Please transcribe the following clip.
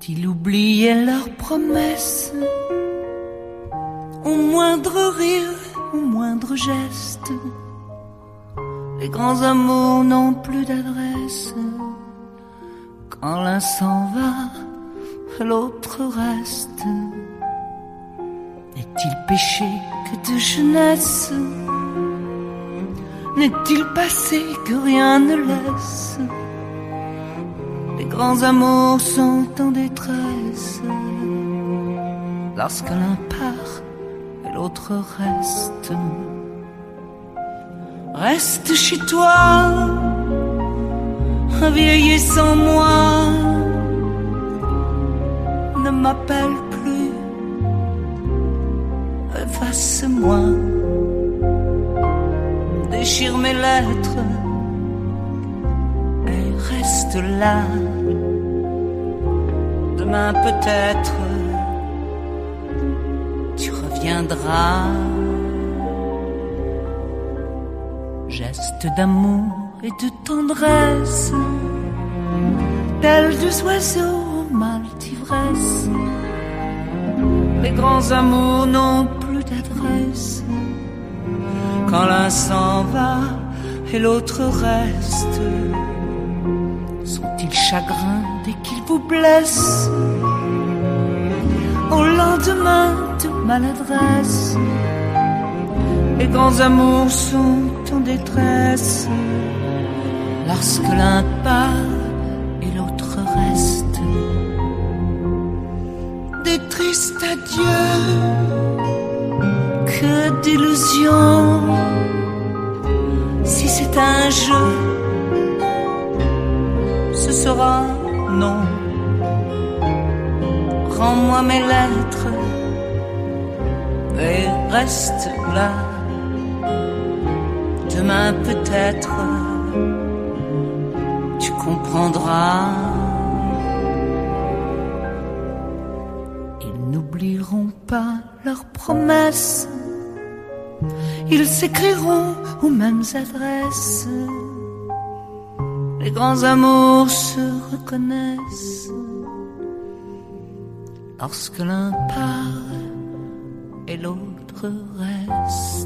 Ont-ils oublié leurs promesses? Au moindre rire, au moindre geste, les grands amours n'ont plus d'adresse. Quand l'un s'en va, l'autre reste. N'est-il péché que de jeunesse? N'est-il passé que rien ne laisse? Les grands amours sont en détresse. Lorsque l'un part et l'autre reste. Reste chez toi, vieillis sans moi. Ne m'appelle plus, efface-moi. Déchire mes lettres et reste là. Demain peut-être tu reviendras. Gestes d'amour et de tendresse, tels deux oiseaux au mal d'ivresse. Les grands amours n'ont plus d'adresse. Quand l'un s'en va et l'autre reste. Sont-ils chagrins dès qu'ils vous blessent? Au lendemain de maladresse, les grands amours sont en détresse. Lorsque l'un part et l'autre reste. Des tristes adieux, que d'illusions. Si c'est un jeu, ce sera non. Rends-moi mes lettres et reste là. Demain peut-être tu comprendras. Ils n'oublieront pas leurs promesses. Ils s'écriront aux mêmes adresses. Les grands amours se reconnaissent. Lorsque l'un part et l'autre reste.